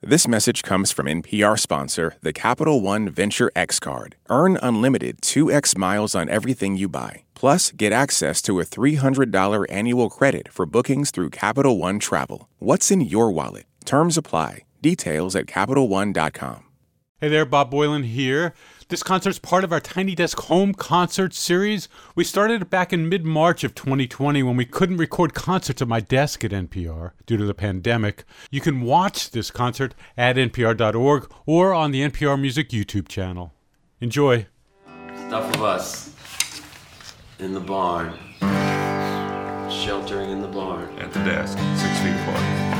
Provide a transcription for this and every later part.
This message comes from NPR sponsor, the Capital One Venture X Card. Earn unlimited 2x miles on everything you buy. Plus, get access to a $300 annual credit for bookings through Capital One Travel. What's in your wallet? Terms apply. Details at CapitalOne.com. Hey there, Bob Boilen here. This concert's part of our Tiny Desk Home Concert Series. We started it back in mid-March of 2020 when we couldn't record concerts at my desk at NPR due to the pandemic. You can watch this concert at npr.org or on the NPR Music YouTube channel. Enjoy. Stuff of us in the barn, sheltering in the barn. At the desk, 6 feet apart.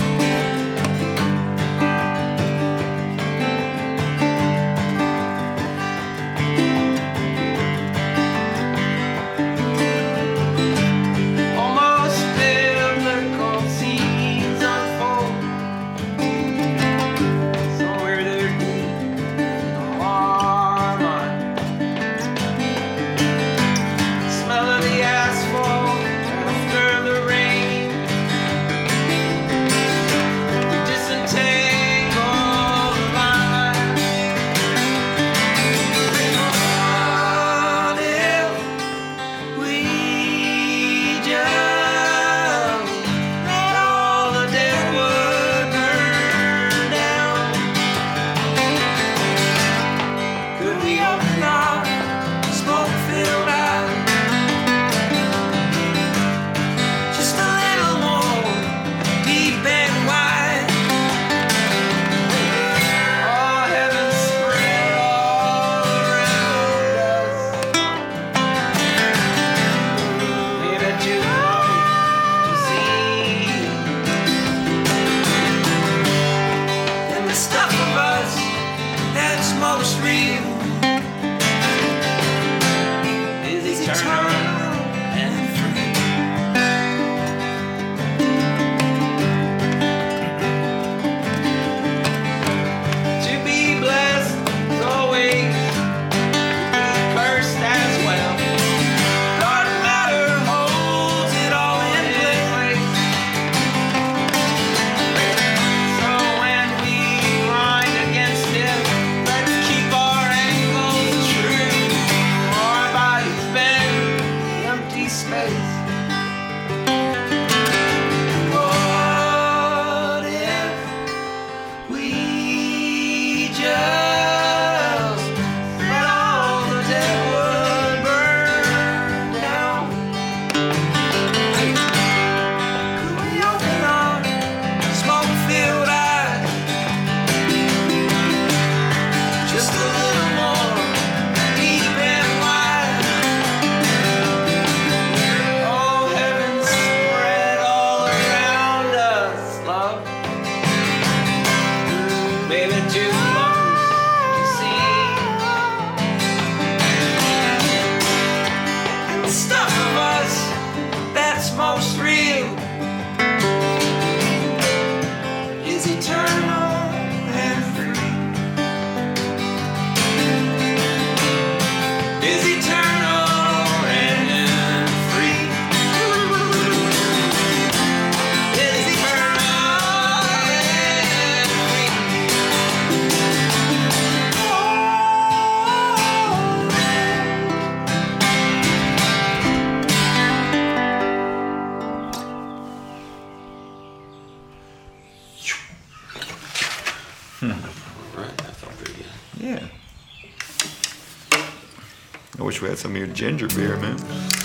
We had some of your ginger beer, man.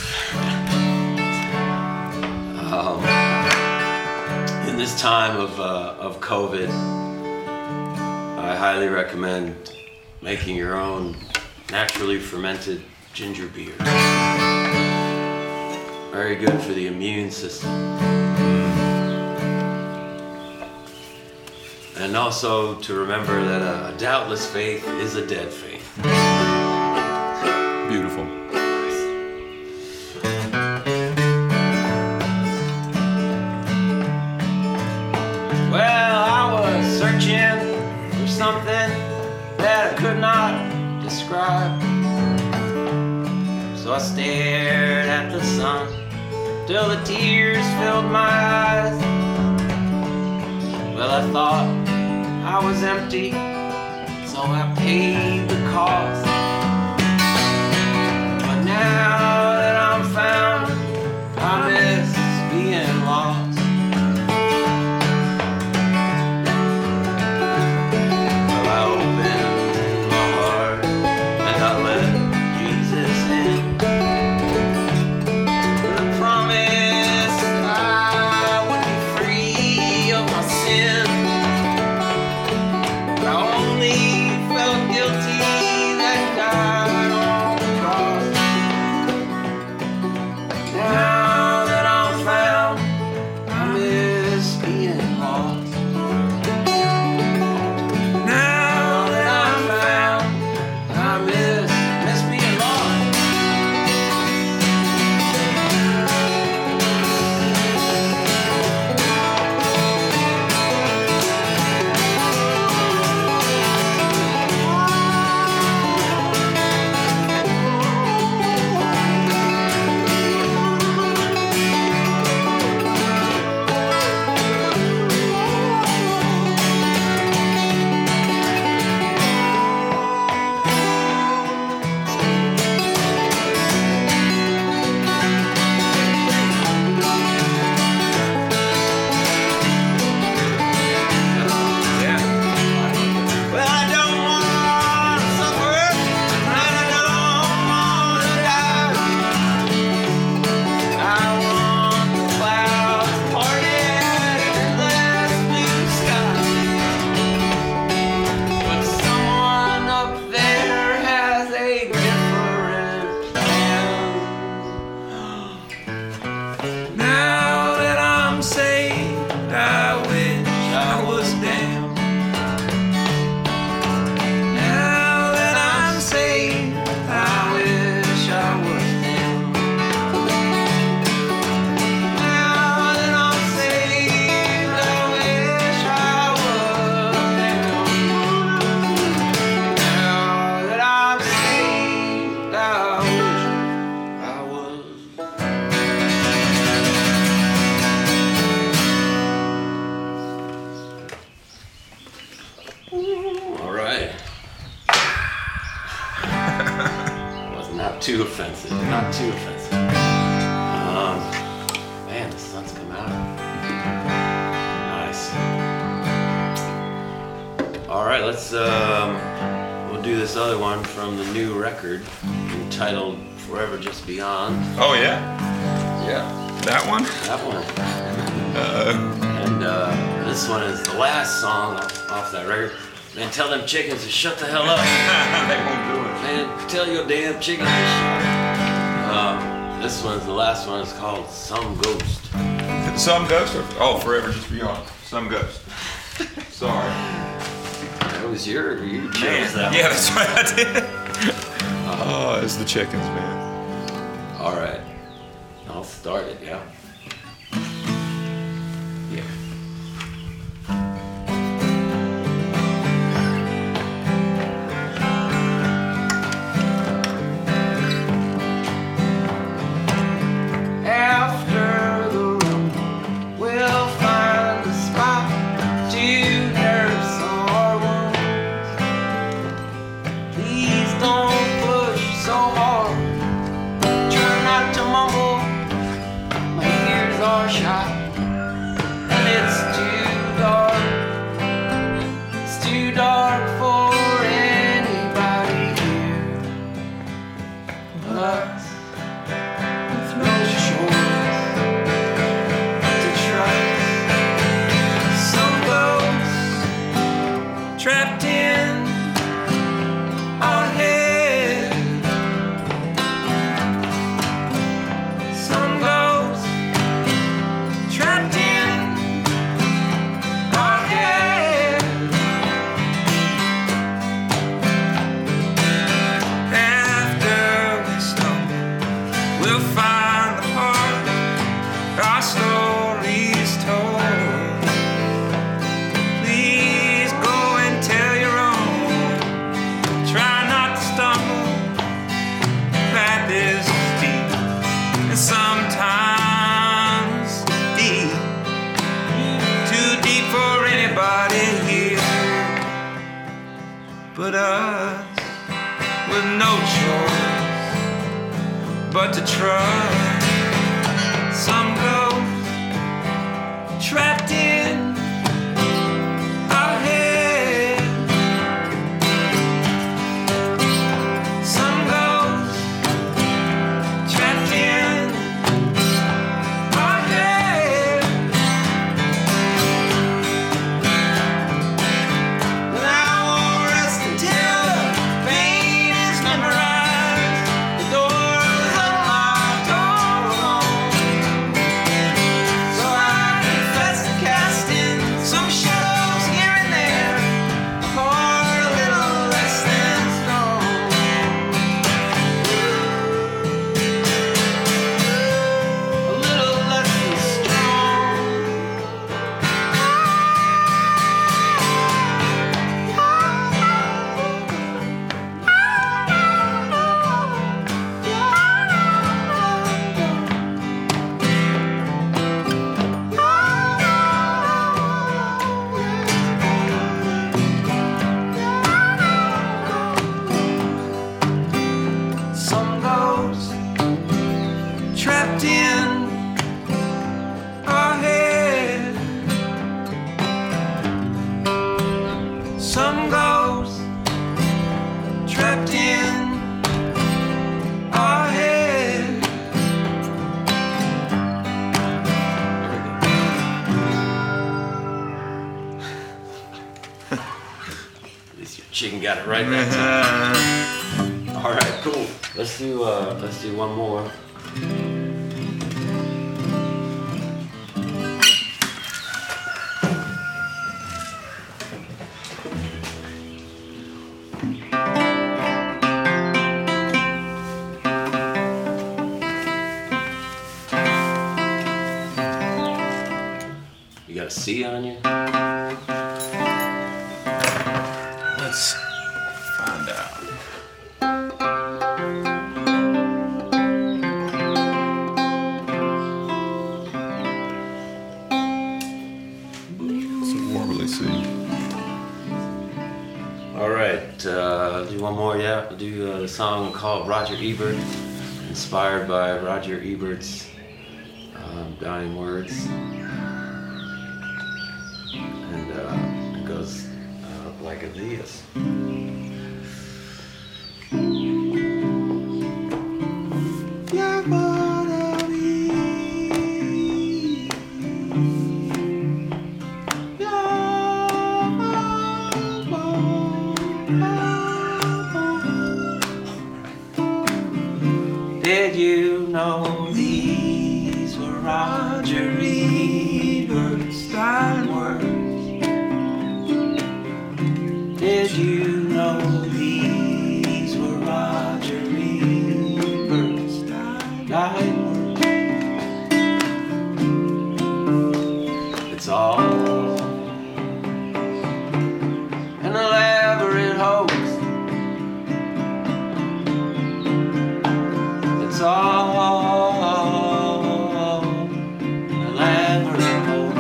In this time of COVID, I highly recommend making your own naturally fermented ginger beer. Very good for the immune system. And also to remember that a doubtless faith is a dead faith. Beautiful. Well, I was searching for something that I could not describe. So I stared at the sun till the tears filled my eyes. Well, I thought I was empty, so I paid the cost. But now that I'm found, I miss being lost. Well, I opened my heart and I let Jesus in. The promise I would be free of my sin. I only felt guilty that died on the cross. Now that I'm found, I miss being lost. Now that I'm found, I miss being lost. Well, I don't want to suffer, and I don't want to die. I want the clouds parted and endless blue sky. But someone up there has a different plan. Now that I'm saved, I wish I was damned. Now that I'm saved, I wish I was damned. Now that I'm saved, I wish I was damned. Now that I'm saved, I wish I was. All right. Was not too offensive. Not too offensive. Man, the sun's come out. Nice. All right, let's we'll do this other one from the new record entitled "Forever Just Beyond." Oh, yeah? Yeah, That one? that one. And this one is the last song off that record. Man, tell them chickens to shut the hell up. They won't do it. Man, tell your damn chickens to shut up. This one's the last one. It's called "Some Ghost." Some Ghost? Oh, Forever Just Beyond. Some Ghost. Sorry. That was you chose that Yeah, that's right, I did. Oh, it's the chickens, man. one. All right. I'll start it, yeah. Yeah. After the room, we'll find a spot to nurse our wounds. Please don't push so hard. Try not to mumble. My ears are shot, and it's too dark. It's too dark for anybody here but us. With no choice to trust. Some ghosts trapped in our head. Some ghosts trapped in our head. After we stumble, we'll find the heart. Our story's told. Please go and tell your but us with no choice but to trust. Some ghosts trapped in our head. Some ghosts trapped in our head. But I won't rest until the pain is memorized. The door is unlocked all alone. So I confess to casting some shadows here and there, a heart a little less than stone. A little less than strong. Some ghosts trapped in our head. Some ghosts trapped in our head. At least your chicken got it right that time. All right, cool. Let's do one more. You got a C on you? Let's find out. It's a warbly C. All right, do one more. Yeah, we'll do the song called Roger Ebert, inspired by Roger Ebert's dying words, and it goes like this. Did you know these were Roger Ebert's dying words? Did you know these were Roger Ebert's dying words? It's all an elaborate hoax. It's all elaborate hoax.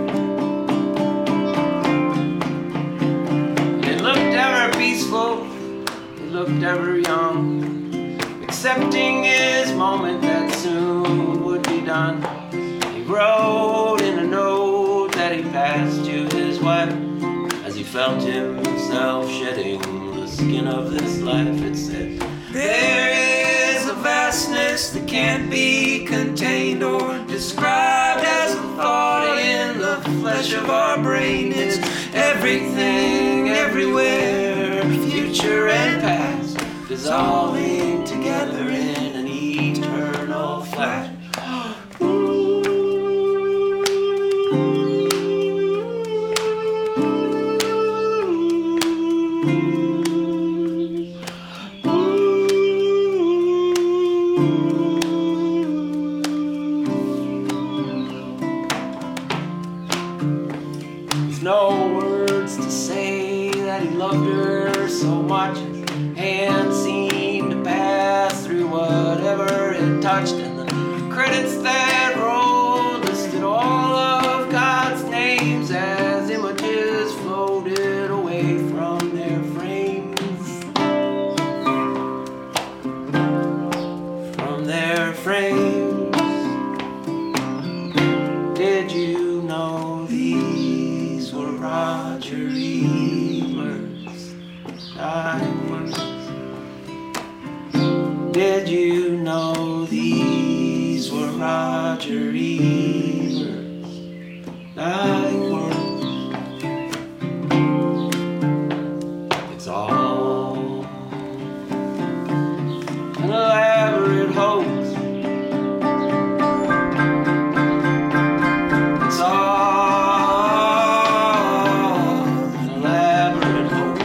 It looked ever peaceful, it looked ever young, accepting his moment that soon would be done. He wrote in a note that he passed to his wife as he felt himself shedding the skin of this life. It said, there is a vastness that can't be contained or described as a thought in the flesh of our brain. It's everything, everywhere, future and past, dissolving together in an eternal flash. There's no words to say that he loved her so much. His hand seemed to pass through whatever it touched, and the credits that rolled listed all of God's names as images floated away from their frames. Ebert's dying words. Did you know these were Roger Ebert's dying words? It's all an elaborate hoax. It's all an elaborate hoax.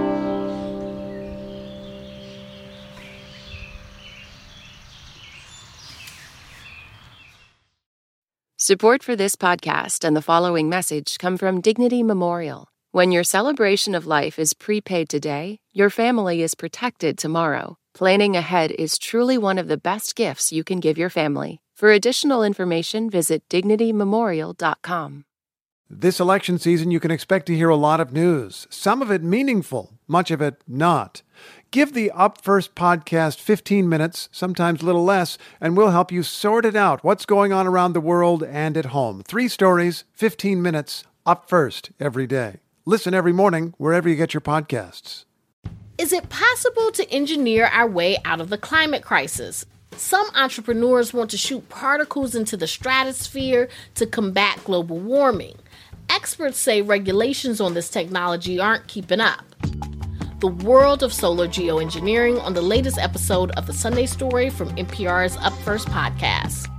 Support for this podcast and the following message come from Dignity Memorial. When your celebration of life is prepaid today, your family is protected tomorrow. Planning ahead is truly one of the best gifts you can give your family. For additional information, visit dignitymemorial.com. This election season, you can expect to hear a lot of news, some of it meaningful, much of it not. Give the Up First podcast 15 minutes, sometimes a little less, and we'll help you sort it out, what's going on around the world and at home. 3 stories, 15 minutes, Up First every day. Listen every morning wherever you get your podcasts. Is it possible to engineer our way out of the climate crisis? Some entrepreneurs want to shoot particles into the stratosphere to combat global warming. Experts say regulations on this technology aren't keeping up. The world of solar geoengineering on the latest episode of The Sunday Story from NPR's Up First podcast.